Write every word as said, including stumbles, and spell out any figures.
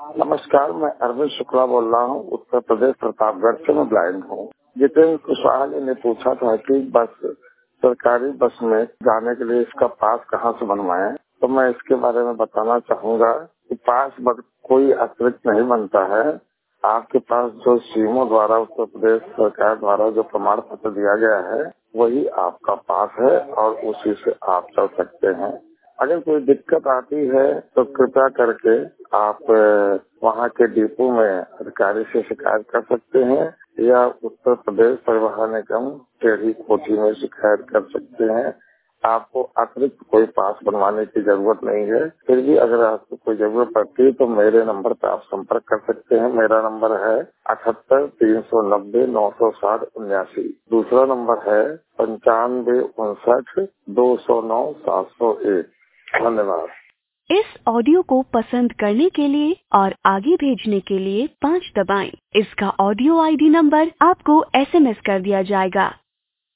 नमस्कार, मैं अरविंद शुक्ला बोल रहा हूँ। उत्तर प्रदेश प्रतापगढ़ से मैं ब्लाइंड हूँ। जितेंद्र कुशवाहा ने पूछा था कि बस सरकारी बस में जाने के लिए इसका पास कहाँ से बनवाएं, तो मैं इसके बारे में बताना चाहूँगा कि पास कोई अतिरिक्त नहीं बनता है। आपके पास जो सीएमओ द्वारा उत्तर प्रदेश सरकार द्वारा जो प्रमाण पत्र दिया गया है वही आपका पास है और उसी से आप चल सकते हैं। अगर कोई दिक्कत आती है तो कृपया करके आप वहाँ के डिपो में अधिकारी से शिकायत कर सकते हैं या उत्तर प्रदेश परिवहन निगम टेढ़ी कोठी में शिकायत कर सकते हैं। आपको अतिरिक्त कोई पास बनवाने की जरूरत नहीं है। फिर भी अगर आपको कोई जरूरत पड़ती है तो मेरे नंबर पर आप संपर्क कर सकते हैं। मेरा नंबर है अठहत्तर तीन सौ नब्बे नौ सौ साठ उन्यासी। दूसरा नंबर है पंचानवे उनसठ दो सौ नौ सात सौ एक। धन्यवाद। इस ऑडियो को पसंद करने के लिए और आगे भेजने के लिए पाँच दबाएं। इसका ऑडियो आईडी नंबर आपको एसएमएस कर दिया जाएगा।